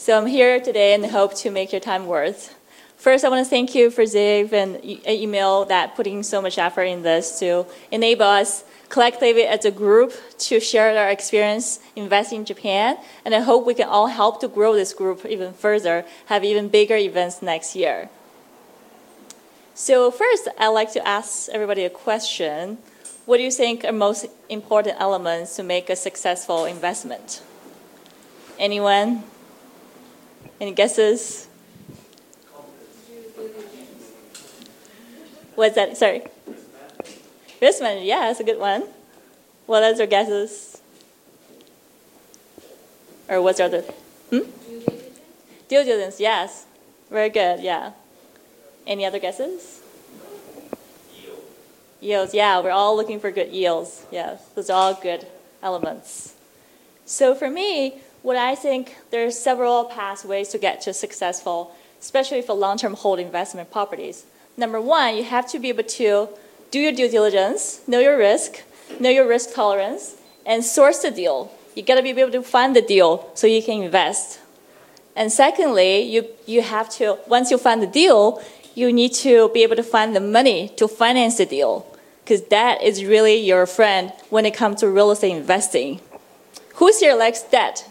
So I'm here today and hope to make your time worth. First, I want to thank you for Dave and email that putting so much effort in this to enable us collectively as a group to share our experience investing in Japan. And I hope we can all help to grow this group even further, have even bigger events next year. So first, I'd like to ask everybody a question. What do you think are most important elements to make a successful investment? Anyone? Any guesses? What's that? Sorry. Risk management. Yeah, that's a good one. What other guesses? Or what's the other? Due diligence. Yes. Very good. Yeah. Any other guesses? Yields. Yeah, we're all looking for good yields. Yeah, those are all good elements. So for me, what I think there's several pathways to get to successful, especially for long-term hold investment properties. Number one, you have to be able to do your due diligence, know your risk tolerance, and source the deal. You got to be able to find the deal so you can invest. And secondly, you have to, once you find the deal, you need to be able to find the money to finance the deal, because that is really your friend when it comes to real estate investing. Who's here likes debt?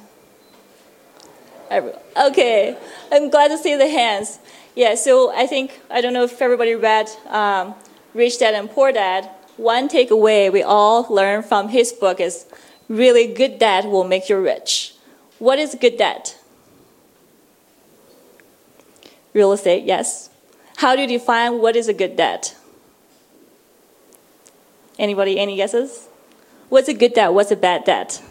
Okay, I'm glad to see the hands. Yeah, so I don't know if everybody read Rich Dad and Poor Dad. One takeaway we all learned from his book is really good debt will make you rich. What is good debt? Real estate, yes. How do you define what is a good debt? Anybody, any guesses? What's a good debt? What's a bad debt?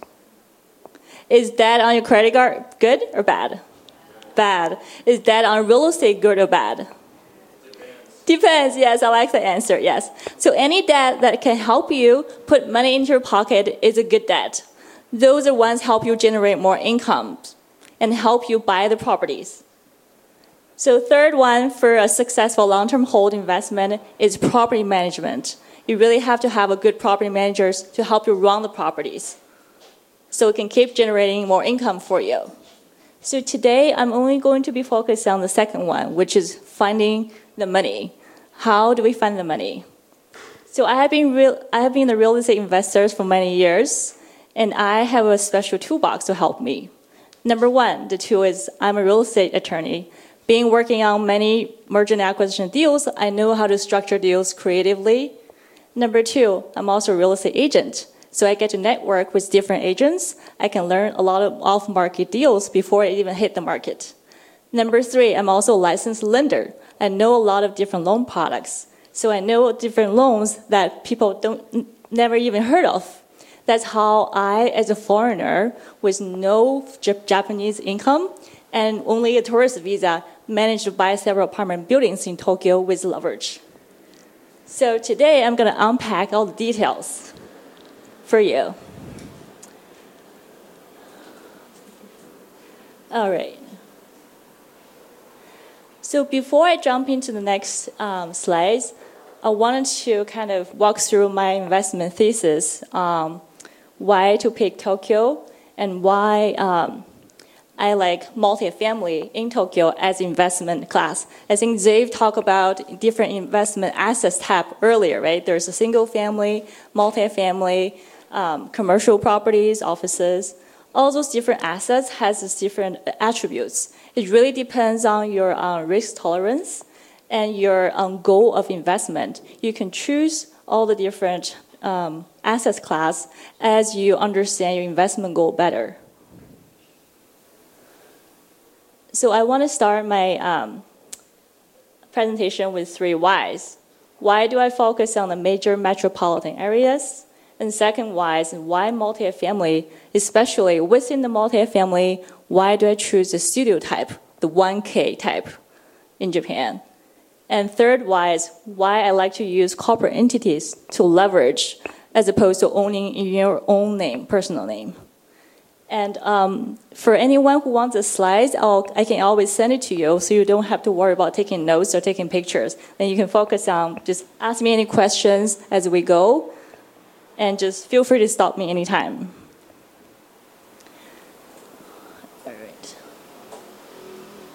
Is debt on your credit card good or bad? Bad. Is debt on real estate good or bad? Depends, yes, I like the answer, yes. So any debt that can help you put money into your pocket is a good debt. Those are ones help you generate more income and help you buy the properties. So third one for a successful long-term hold investment is property management. You really have to have a good property managers to help you run the properties, so it can keep generating more income for you. So today, I'm only going to be focused on the second one, which is finding the money. How do we find the money? So I have been a real estate investor for many years, and I have a special toolbox to help me. Number one, the tool is I'm a real estate attorney. Being working on many merger and acquisition deals, I know how to structure deals creatively. Number two, I'm also a real estate agent. So I get to network with different agents. I can learn a lot of off-market deals before it even hit the market. Number three, I'm also a licensed lender. I know a lot of different loan products. So I know different loans that people never even heard of. That's how I, as a foreigner with no Japanese income and only a tourist visa, managed to buy several apartment buildings in Tokyo with leverage. So today I'm going to unpack all the details for you. All right. So before I jump into the next slides, I wanted to kind of walk through my investment thesis, why to pick Tokyo, and why I like multifamily in Tokyo as investment class. I think Dave talked about different investment assets type earlier, right? There's a single family, multifamily, commercial properties, offices. All those different assets has these different attributes. It really depends on your risk tolerance and your goal of investment. You can choose all the different asset class as you understand your investment goal better. So I want to start my presentation with 3 whys. Why do I focus on the major metropolitan areas? And second why is why multifamily, especially within the multifamily, why do I choose the studio type, the 1K type in Japan? And third why is why I like to use corporate entities to leverage as opposed to owning in your own name, personal name. And for anyone who wants the slides, I can always send it to you so you don't have to worry about taking notes or taking pictures. Then you can focus on just ask me any questions as we go. And just feel free to stop me anytime. All right.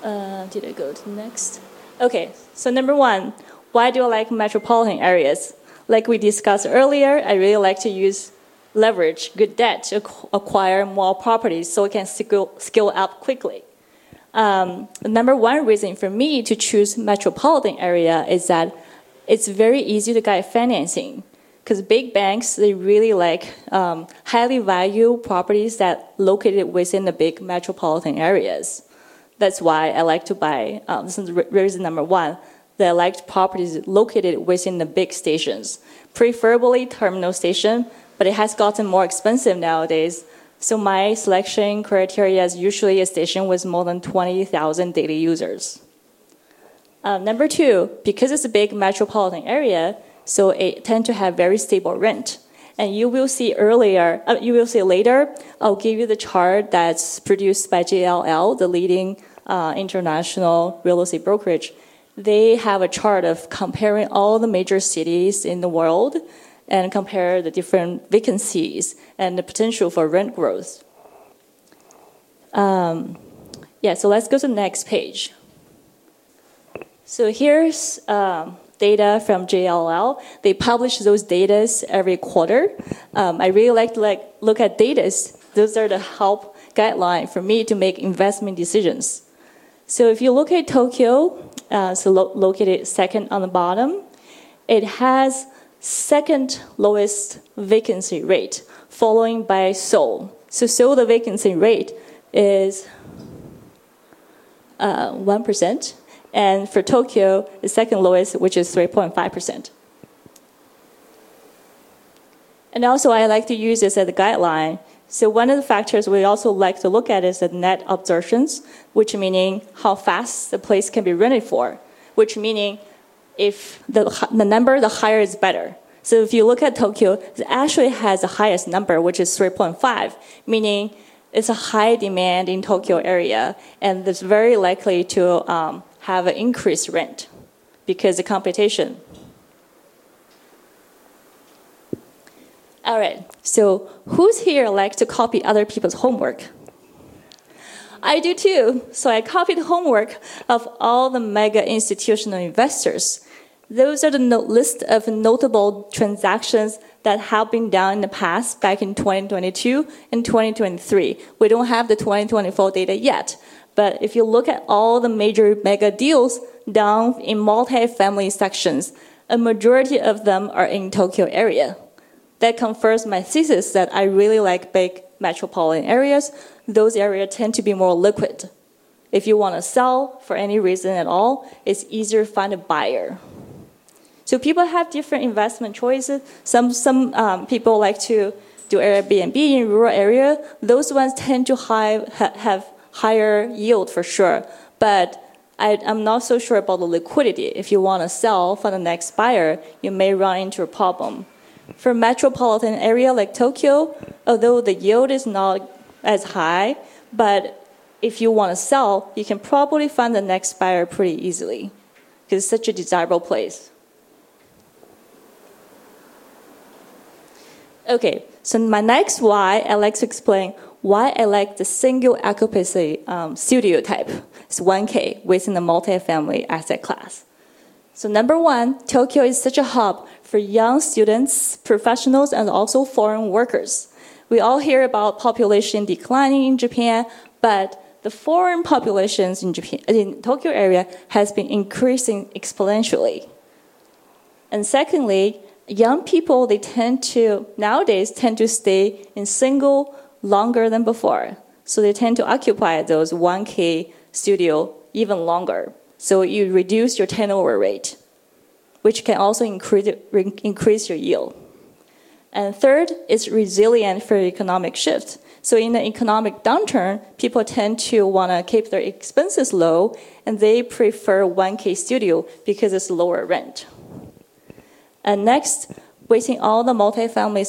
Did I go to next? Okay, so number one, why do I like metropolitan areas? Like we discussed earlier, I really like to use leverage, good debt to acquire more properties so it can scale up quickly. The number one reason for me to choose metropolitan area is that it's very easy to get financing. Because big banks, they really like highly value properties that located within the big metropolitan areas. That's why I like to buy, this is reason number one, that I like properties located within the big stations, preferably terminal station, but it has gotten more expensive nowadays. So my selection criteria is usually a station with more than 20,000 daily users. Number two, because it's a big metropolitan area, so it tends to have very stable rent. And you will see later, I'll give you the chart that's produced by JLL, the leading international real estate brokerage. They have a chart of comparing all the major cities in the world and compare the different vacancies and the potential for rent growth. So let's go to the next page. So here's data from JLL. They publish those data every quarter. I really like to look at data. Those are the help guideline for me to make investment decisions. So if you look at Tokyo, located second on the bottom, it has second lowest vacancy rate, following by Seoul. So Seoul, the vacancy rate is 1%. And for Tokyo, the second lowest, which is 3.5%. And also, I like to use this as a guideline. So one of the factors we also like to look at is the net absorptions, which meaning how fast the place can be rented for, which meaning if the number, the higher is better. So if you look at Tokyo, it actually has the highest number, which is 3.5, meaning it's a high demand in Tokyo area, and it's very likely to have an increased rent because the competition. All right, so who's here like to copy other people's homework? I do too. So I copied homework of all the mega institutional investors. Those are the list of notable transactions that have been done in the past, back in 2022 and 2023. We don't have the 2024 data yet. But if you look at all the major mega deals done in multi-family sections, a majority of them are in Tokyo area. That confirms my thesis that I really like big metropolitan areas. Those areas tend to be more liquid. If you want to sell for any reason at all, it's easier to find a buyer. So people have different investment choices. Some people like to do Airbnb in rural area. Those ones tend to have higher yield for sure. But I'm not so sure about the liquidity. If you want to sell for the next buyer, you may run into a problem. For metropolitan area like Tokyo, although the yield is not as high, but if you want to sell, you can probably find the next buyer pretty easily because it's such a desirable place. Okay, so my next why, I like to explain why I like the single occupancy studio type. It's 1K within the multifamily asset class. So number one, Tokyo is such a hub for young students, professionals, and also foreign workers. We all hear about population declining in Japan, but the foreign populations in Tokyo area has been increasing exponentially. And secondly, young people, nowadays tend to stay in single longer than before. So they tend to occupy those 1K studio even longer. So you reduce your turnover rate, which can also increase your yield. And third, it's resilient for economic shift. So in the economic downturn, people tend to want to keep their expenses low, and they prefer 1K studio because it's lower rent. And next, within all the multifamily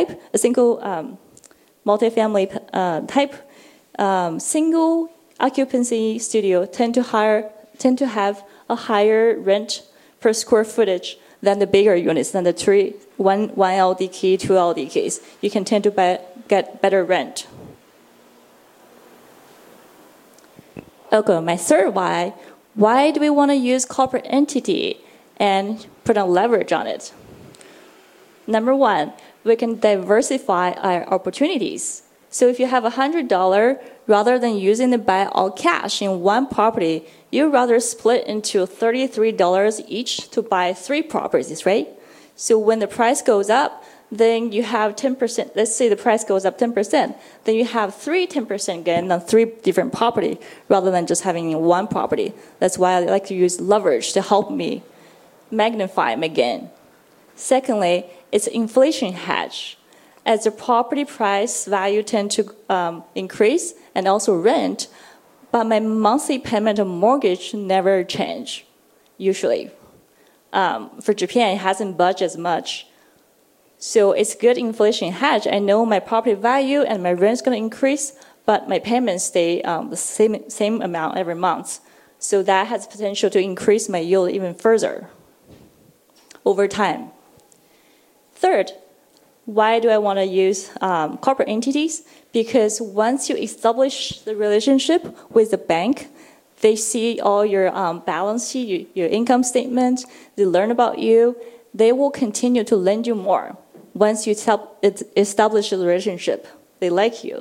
single occupancy studio tend to have a higher rent per square footage than the bigger units, than the 1 LDK, 2 LDKs. You can tend to get better rent. Okay, my third why do we want to use corporate entity and put a leverage on it? Number one, we can diversify our opportunities. So if you have $100, rather than using it buy all cash in one property, you'd rather split into $33 each to buy 3 properties, right? So when the price goes up, then you have 10%. Let's say the price goes up 10%. Then you have 10% gain on 3 different property rather than just having one property. That's why I like to use leverage to help me magnify my gain. Secondly, it's inflation hedge. As the property price value tend to increase and also rent, but my monthly payment of mortgage never change, usually. For Japan, it hasn't budged as much. So it's good inflation hedge. I know my property value and my rent is going to increase, but my payments stay the same amount every month. So that has potential to increase my yield even further over time. Third, why do I want to use corporate entities? Because once you establish the relationship with the bank, they see all your balance sheet, your income statement, they learn about you, they will continue to lend you more. Once you establish a relationship, they like you.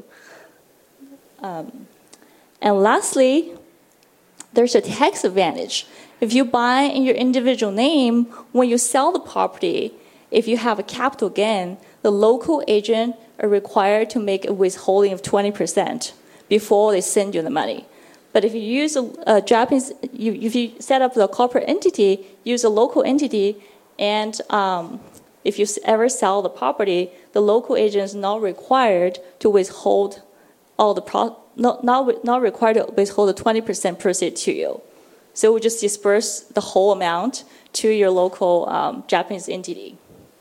And lastly, there's a tax advantage. If you buy in your individual name, when you sell the property, if you have a capital gain, the local agent are required to make a withholding of 20% before they send you the money. But if you use a Japanese, if you set up the corporate entity, use a local entity, and if you ever sell the property, the local agent is not required to withhold all the not required to withhold the 20% proceeds to you. So we just disperse the whole amount to your local Japanese entity.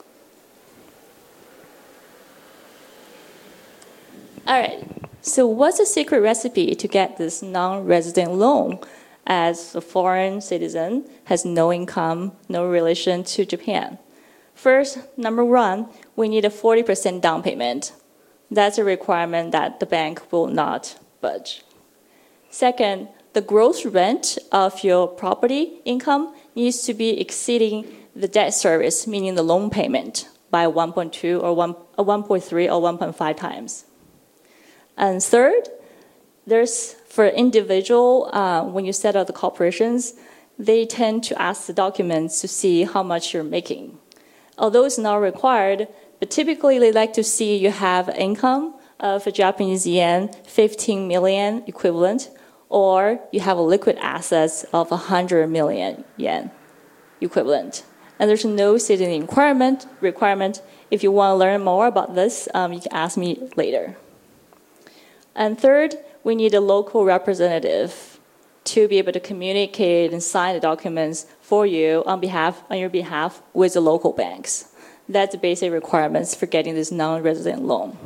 All right. So what's the secret recipe to get this non-resident loan as a foreign citizen, has no income, no relation to Japan? First, number one, we need a 40% down payment. That's a requirement that the bank will not budge. Second, the gross rent of your property income needs to be exceeding the debt service, meaning the loan payment, by 1.2 or 1.3 or 1.5 times. And third, there's for individual, when you set up the corporations, they tend to ask the documents to see how much you're making. Although it's not required, but typically they like to see you have income of a Japanese yen 15 million equivalent, or you have a liquid assets of 100 million yen equivalent. And there's no citizen requirement. If you want to learn more about this, you can ask me later. And third, we need a local representative to be able to communicate and sign the documents for you on your behalf with the local banks. That's the basic requirements for getting this non-resident loan.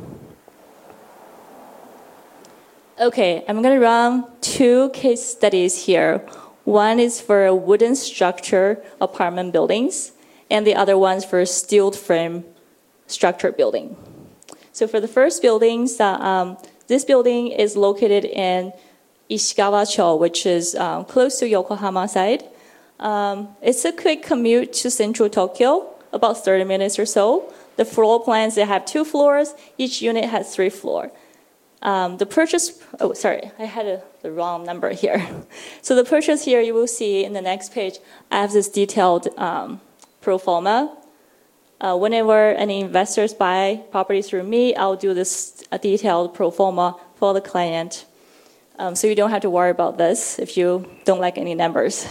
Okay, I'm going to run 2 case studies here. One is for wooden structure apartment buildings, and the other one's for steel frame structure building. So for the first buildings, this building is located in Ishikawa-cho, which is close to Yokohama side. It's a quick commute to central Tokyo, about 30 minutes or so. The floor plans, they have 2 floors. Each unit has 3 floors. The purchase, I had the wrong number here. So the purchase here, you will see in the next page, I have this detailed pro forma. Whenever any investors buy property through me, I'll do this detailed pro forma for the client. So you don't have to worry about this if you don't like any numbers.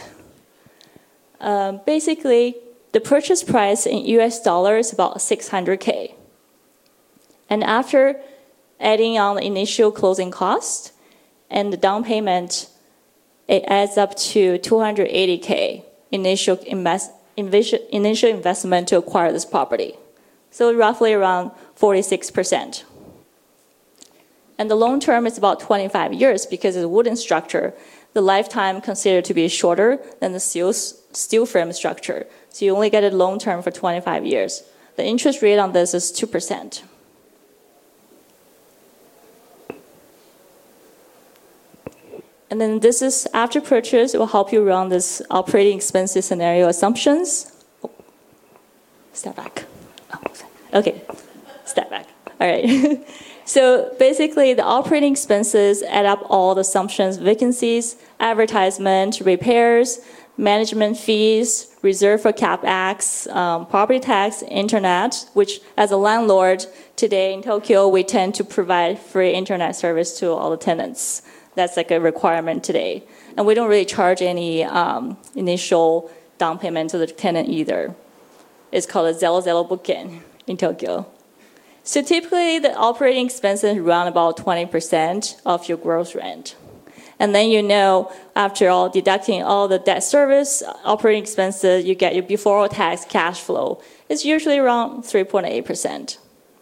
Basically, the purchase price in US dollars is about $600K. And after adding on the initial closing cost and the down payment, it adds up to $280K initial investment to acquire this property. So roughly around 46%. And the loan term is about 25 years because it's a wooden structure. The lifetime considered to be shorter than the steel frame structure. So you only get a loan term for 25 years. The interest rate on this is 2%. And then this is after purchase. It will help you run this operating expenses scenario assumptions. Oh, step back. Oh, okay, step back. All right. So basically, the operating expenses add up all the assumptions, vacancies, advertisement, repairs, management fees, reserve for CapEx, property tax, internet, which as a landlord today in Tokyo, we tend to provide free internet service to all the tenants. That's like a requirement today. And we don't really charge any initial down payment to the tenant either. It's called a zero bukken in Tokyo. So typically, the operating expenses run about 20% of your gross rent. And then you know, after all, deducting all the debt service, operating expenses, you get your before tax cash flow. It's usually around 3.8%.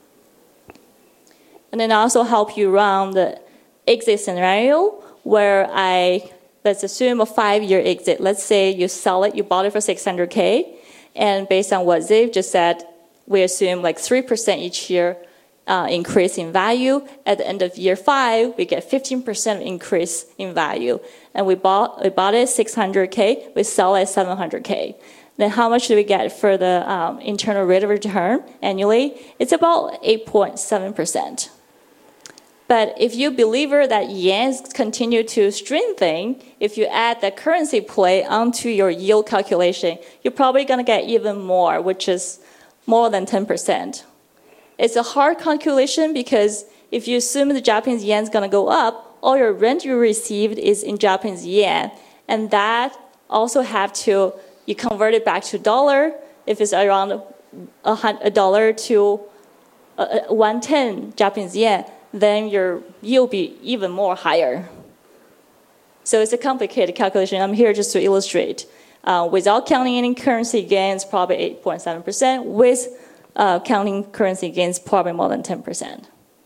And then I also help you run the exit scenario where let's assume a 5-year exit. Let's say you sell it, you bought it for $600K, and based on what Ziv just said, we assume like 3% each year increase in value. At the end of year 5, we get 15% increase in value. And we bought it $600K, we sell it $700K. Then how much do we get for the internal rate of return annually? It's about 8.7%. But if you believe that yen continue to strengthen, if you add the currency play onto your yield calculation, you're probably going to get even more, which is more than 10%. It's a hard calculation because if you assume the Japanese yen is going to go up, all your rent you received is in Japanese yen. And that also you convert it back to dollar. If it's around $1 to 110 Japanese yen, then your yield will be even more higher. So it's a complicated calculation. I'm here just to illustrate. Without counting any currency gains, probably 8.7%. With counting currency gains, probably more than 10%.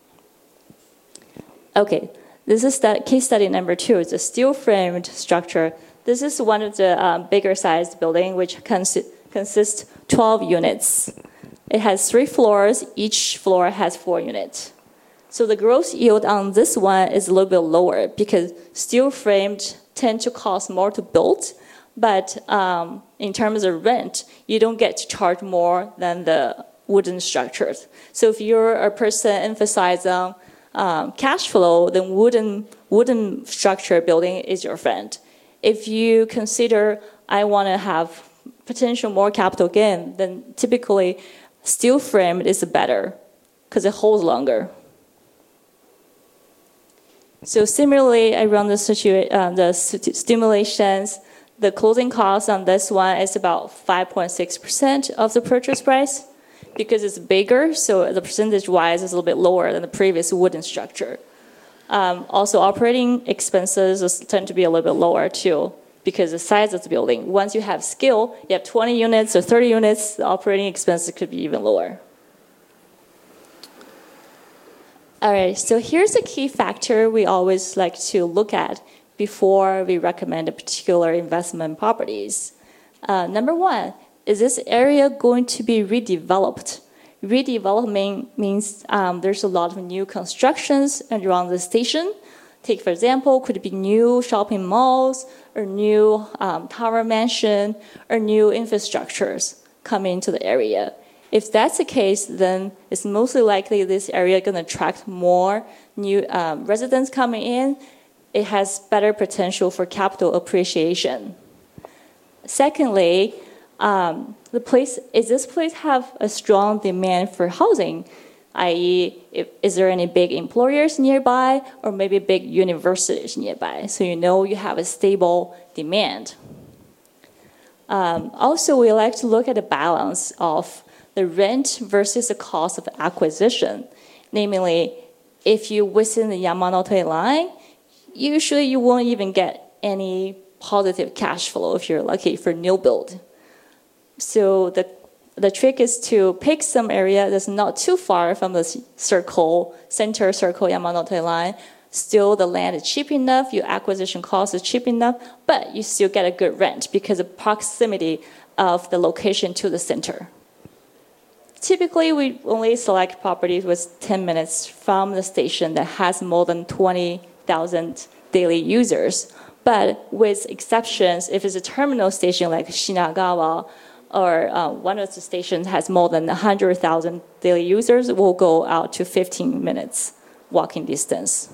Okay, this is case study number 2. It's a steel-framed structure. This is one of the bigger sized building, which consists 12 units. It has 3 floors. Each floor has 4 units. So the gross yield on this one is a little bit lower because steel-framed tend to cost more to build. But in terms of rent, you don't get to charge more than the wooden structures. So if you're a person emphasizing cash flow, then wooden structure building is your friend. If you consider I want to have potential more capital gain, then typically steel framed is better because it holds longer. So similarly, I run the stimulations. The closing cost on this one is about 5.6% of the purchase price because it's bigger, so the percentage-wise is a little bit lower than the previous wooden structure. Also, operating expenses tend to be a little bit lower too because the size of the building. Once you have scale, you have 20 units or 30 units, the operating expenses could be even lower. All right, so here's a key factor we always like to look at before we recommend a particular investment properties. Number 1, is this area going to be redeveloped? Redevelopment means there's a lot of new constructions around the station. Take, for example, could it be new shopping malls or new tower mansion or new infrastructures coming into the area. If that's the case, then it's mostly likely this area going to attract more new residents coming in. It has better potential for capital appreciation. Secondly, does this place have a strong demand for housing? I.e., is there any big employers nearby or maybe big universities nearby? So you know you have a stable demand. Also, we like to look at the balance of the rent versus the cost of acquisition. Namely, if you're within the Yamanote line, usually you won't even get any positive cash flow if you're lucky for new build. So the trick is to pick some area that's not too far from the center circle Yamanote line. Still, the land is cheap enough, your acquisition cost is cheap enough, but you still get a good rent because of proximity of the location to the center. Typically, we only select properties with 10 minutes from the station that has more than 20,000 daily users. But with exceptions, if it's a terminal station like Shinagawa, or one of the stations has more than 100,000 daily users, will go out to 15 minutes walking distance.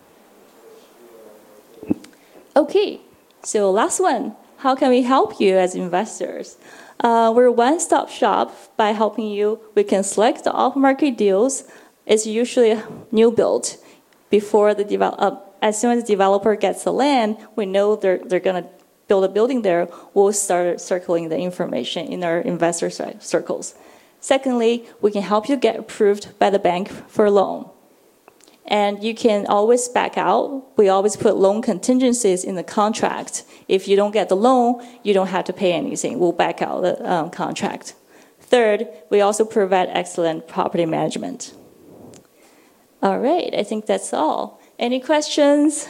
Okay, so last one. How can we help you as investors? We're a one-stop shop. By helping you, we can select the off-market deals. It's usually a new build. Before the as soon as the developer gets the land, we know they're going to build a building there. We'll start circling the information in our investor circles. Secondly, we can help you get approved by the bank for a loan. And you can always back out. We always put loan contingencies in the contract. If you don't get the loan, you don't have to pay anything. We'll back out the contract. Third, we also provide excellent property management. All right, I think that's all. Any questions?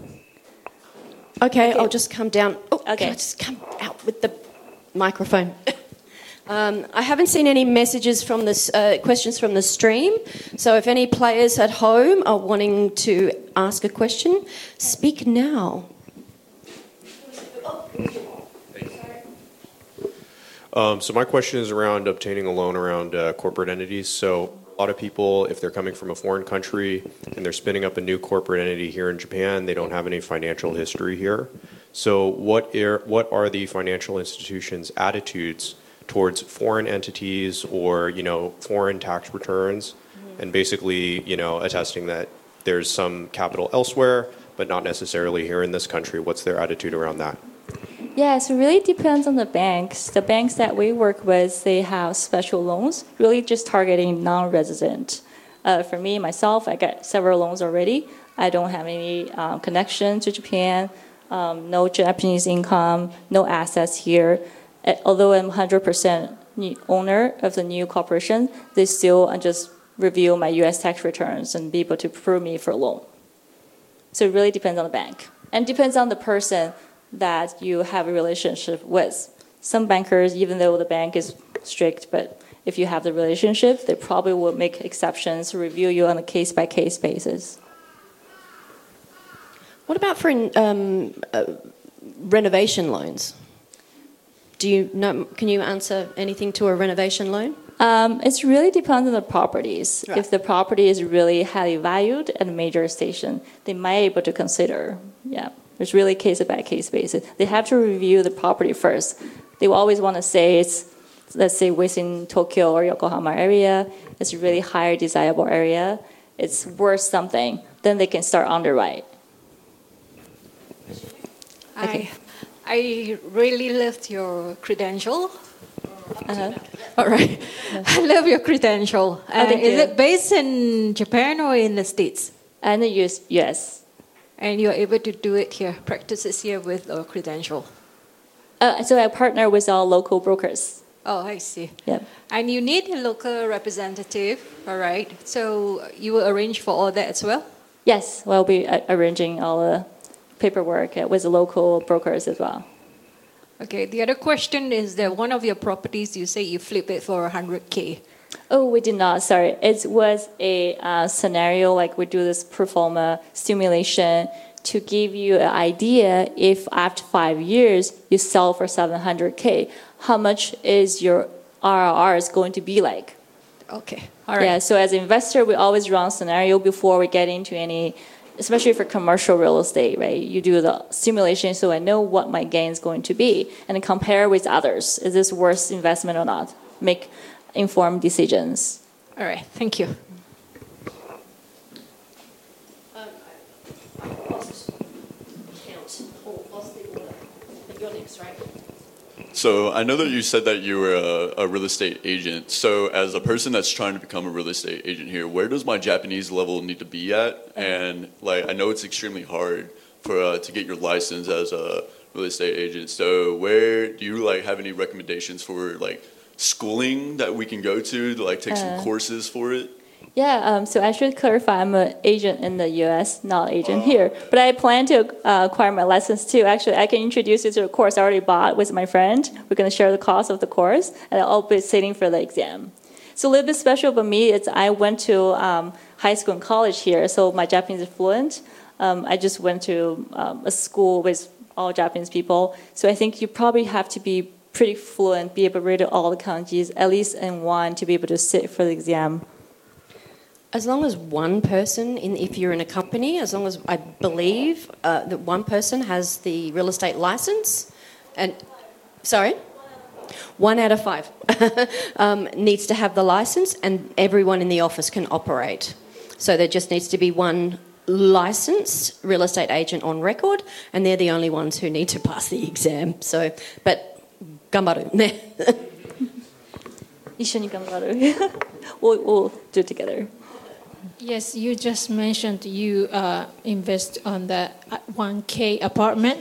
Okay, I'll just come down. Oh, okay. Can I just come out with the microphone? I haven't seen any messages from this, questions from the stream. So if any players at home are wanting to ask a question, speak now. So my question is around obtaining a loan around corporate entities. So a lot of people, if they're coming from a foreign country and they're spinning up a new corporate entity here in Japan, they don't have any financial history here. So what are the financial institutions' attitudes towards foreign entities or, foreign tax returns, and basically, attesting that there's some capital elsewhere, but not necessarily here in this country? What's their attitude around that? Yes, it really depends on the banks. The banks that we work with, they have special loans, really just targeting non-resident. For me, myself, I got several loans already. I don't have any connection to Japan, no Japanese income, no assets here. Although I'm 100% owner of the new corporation, they still just review my U.S. tax returns and be able to approve me for a loan. So it really depends on the bank. And depends on the person that you have a relationship with. Some bankers, even though the bank is strict, but if you have the relationship, they probably will make exceptions to review you on a case-by-case basis. What about for renovation loans? Do you know? Can you answer anything to a renovation loan? It really depends on the properties. Right. If the property is really highly valued at a major station, they might be able to consider. Yeah, it's really case-by-case basis. They have to review the property first. They will always want to say it's, let's say, within Tokyo or Yokohama area. It's a really higher desirable area. It's worth something. Then they can start underwrite. Okay. I really loved your credential. All right. I love your credential. thank is you. it based in Japan or in the States? And the US. And you're able to do it here, practice it here with a credential. So I partner with all local brokers. Oh, I see. Yep. And you need a local representative, all right? So you will arrange for all that as well? Yes, we'll be arranging all the paperwork with the local brokers as well. Okay, the other question is that one of your properties, you say you flip it for 100K. Oh, we did not. Sorry. It was a scenario like we do this pro forma simulation to give you an idea if after 5 years you sell for 700K, how much is your RRR is going to be like? Okay, all right. Yeah, so as an investor, we always run scenario before we get into any, especially for commercial real estate, right? You do the simulation so I know what my gain is going to be and compare with others. Is this worth investment or not? Make informed decisions. All right, thank you. So I know that you said that you were a real estate agent. So as a person that's trying to become a real estate agent here, where does my Japanese level need to be at? And I know it's extremely hard for to get your license as a real estate agent. So where do you have any recommendations for schooling that we can go to take some courses for it? Yeah, so I should clarify I'm an agent in the US, not an agent here. But I plan to acquire my license too. Actually, I can introduce you to a course I already bought with my friend. We're going to share the cost of the course, and I'll be sitting for the exam. So a little bit special for me is I went to high school and college here, so my Japanese is fluent. I just went to a school with all Japanese people, so I think you probably have to be pretty fluent, be able to read all the kanjis, at least in one, to be able to sit for the exam. As long as one person, if you're in a company, as long as I believe that one person has the real estate license, and sorry, 1 out of 5 needs to have the license, and everyone in the office can operate. So there just needs to be one licensed real estate agent on record, and they're the only ones who need to pass the exam. So, but gambaru. 一緒に頑張る. we'll do it together. Yes, you just mentioned you invest on the 1K apartment.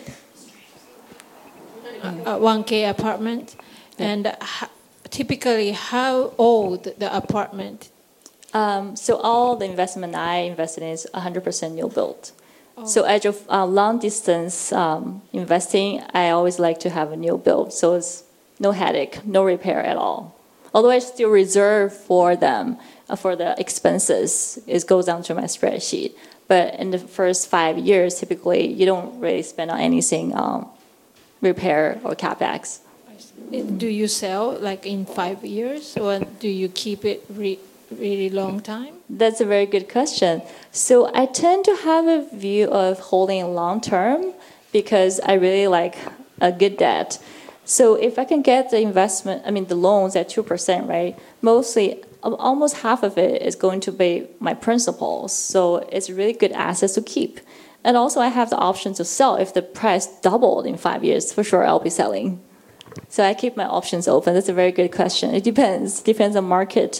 1K apartment. And typically, how old the apartment? So all the investment I invested in is 100% new build. So as of long distance investing, I always like to have a new build. So it's no headache, no repair at all. Although I still reserve for them, for the expenses, it goes down to my spreadsheet. But in the first 5 years, typically, you don't really spend on anything repair or capex. Do you sell like in 5 years, or do you keep it really long time? That's a very good question. So I tend to have a view of holding long term because I really like a good debt. So if I can get the investment, the loans at 2%, right? Mostly, almost half of it is going to be my principals. So it's a really good asset to keep. And also I have the option to sell if the price doubled in 5 years. For sure, I'll be selling. So I keep my options open. That's a very good question. It depends on market.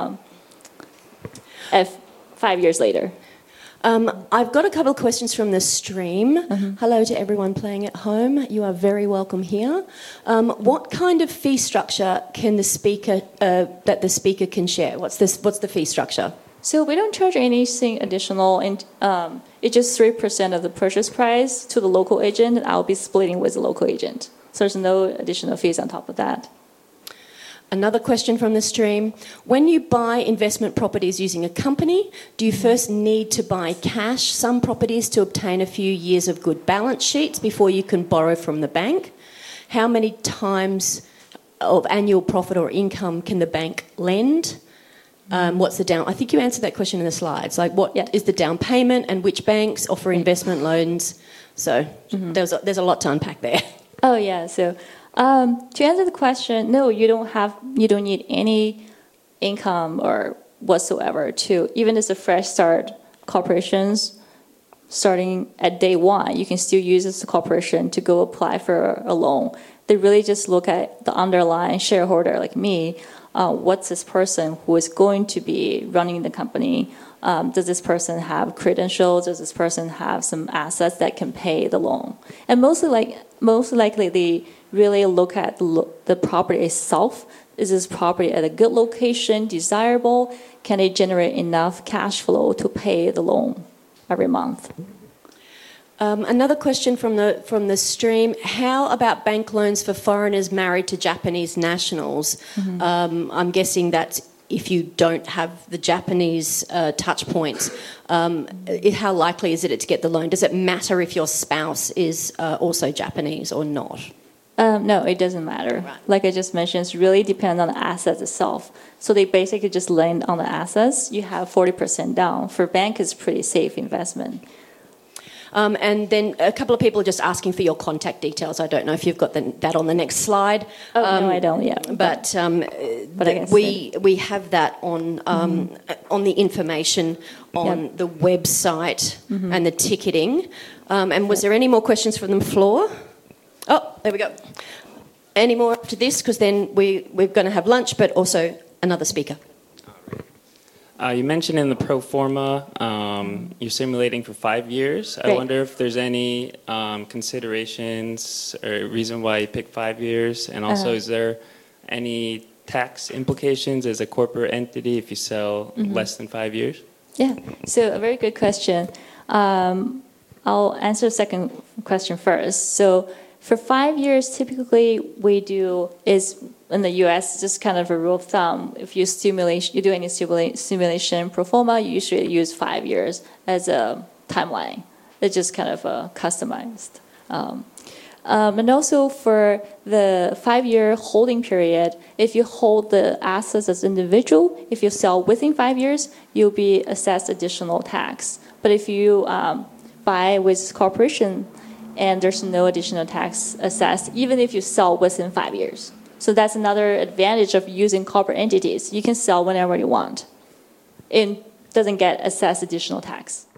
If 5 years later. I've got a couple of questions from the stream. Hello to everyone playing at home. You are very welcome here. What kind of fee structure can the speaker that the speaker can share? What's the fee structure? So we don't charge anything additional, and it's just 3% of the purchase price to the local agent, and I'll be splitting with the local agent. So there's no additional fees on top of that. Another question from the stream. When you buy investment properties using a company, do you first need to buy cash some properties to obtain a few years of good balance sheets before you can borrow from the bank? How many times of annual profit or income can the bank lend? What's the down? I think you answered that question in the slides. Like, what is the down payment, and which banks offer investment loans? So there's a lot to unpack there. Oh yeah. So to answer the question, no, you don't need any income or whatsoever to, even as a fresh start corporations starting at day one, you can still use this corporation to go apply for a loan. They really just look at the underlying shareholder like me. What's this person who is going to be running the company? Does this person have credentials? Does this person have some assets that can pay the loan? And most likely they really look at the property itself. Is this property at a good location, desirable? Can it generate enough cash flow to pay the loan every month? Another question from the stream. How about bank loans for foreigners married to Japanese nationals? I'm guessing that if you don't have the Japanese touch points, how likely is it to get the loan? Does it matter if your spouse is also Japanese or not? No, it doesn't matter. Right. Like I just mentioned, it really depends on the assets itself. So they basically just lend on the assets. You have 40% down. For bank, it's pretty safe investment. And then a couple of people are just asking for your contact details. I don't know if you've got that on the next slide. No, I don't yet. But I guess we have that on the information on the website and the ticketing. And was there any more questions from the floor? Oh, there we go. Any more after this? Because then we're going to have lunch, but also another speaker. You mentioned in the pro forma you're simulating for 5 years. I wonder if there's any considerations or reason why you picked 5 years, and also is there any tax implications as a corporate entity if you sell less than 5 years? Yeah, so a very good question. I'll answer the second question first. So for 5 years, typically we do is in the U.S. just kind of a rule of thumb. If you do any simulation pro forma, you usually use 5 years as a timeline. It's just kind of customized. And also for the 5-year holding period, if you hold the assets as individual, if you sell within 5 years, you'll be assessed additional tax. But if you buy with corporation, and there's no additional tax assessed, even if you sell within 5 years. So that's another advantage of using corporate entities. You can sell whenever you want. It doesn't get assessed additional tax.